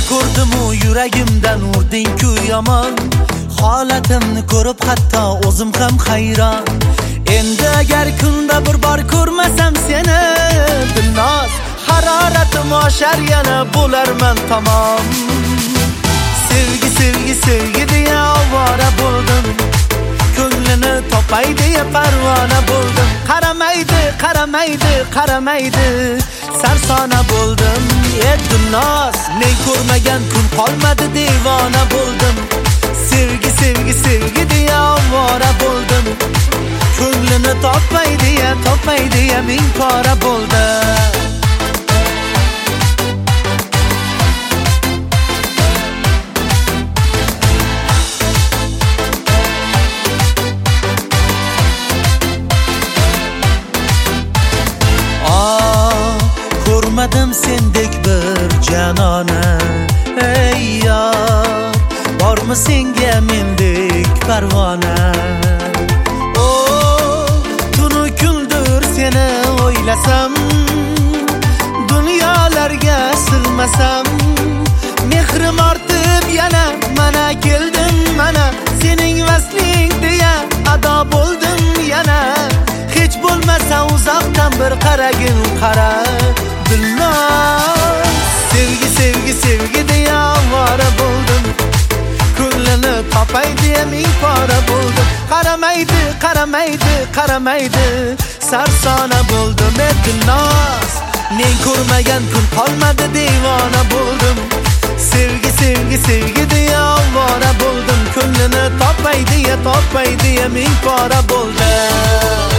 ko'rdim-u yuragimdan urding-ku yomon. Holatimni ko'rib hatto o'zim ham hayron. Endi agar kunda bir bor ko'rmasam seni, Dilnoz, haroratim oshar yana bo'larman tamom. Sevgi sevgi sevgi deya ovora bo'ldim, ko'nglini topay deya parvona bo'ldim. Qaramaydi qaramaydi qaramaydi sarsona bo'ldim. Dilnoz, men ko'rmagan kun qolmadi, devona bo'ldim. Sevgi sevgi sevgi deya ovora bo'ldim, ko'nglini topay deya ming pora bo'ldim. Ko'rmadim sendek bir janona, ey yor, bormi senga mendek parvona? Tunu kundir seni o'ylasam, dunyolarga sig'masam, mehrim ortib yana mana keldim, mana sening vasling deya ado bo'ldim yana. Hech bo'lmasa uzoqdan bir qaragin qara, Dilnoz. Sevgi sevgi sevgi deya ovora bo'ldim, ko'nglini topay deya ming pora bo'ldim. Qaramaydi qaramaydi qaramaydi sarsona bo'ldim. Dilnoz, men ko'rmagan kun qolmadi, devona bo'ldim. Sevgi sevgi sevgi deya ovora bo'ldim, ko'nglini topay deya ming pora bo'ldim.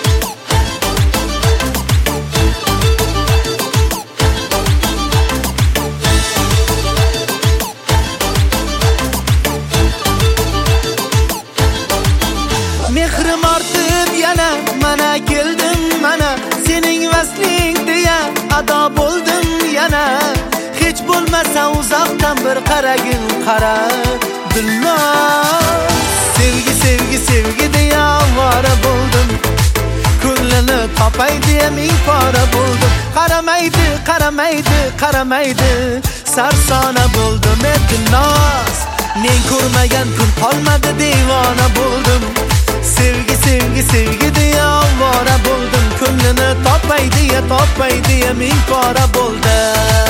Mehrim ortib yana mana keldim, mana sening vasling deya ado bo'ldim yana. Hech bo'lmasa uzoqdan bir qaragin qara, Dilnoz. Sevgi sevgi sevgi deya ovora bo'ldim, ko'nglini topay deya ming pora bo'ldim. Qaramaydi qaramaydi qaramaydi sarsona bo'ldim. Dilnoz, men ko'rmagan kun qolmadi, devona bo'ldim. Sevgi sevgi sevgi deya ovora bo'ldim, ko'nglini topay deya ming pora bo'ldim.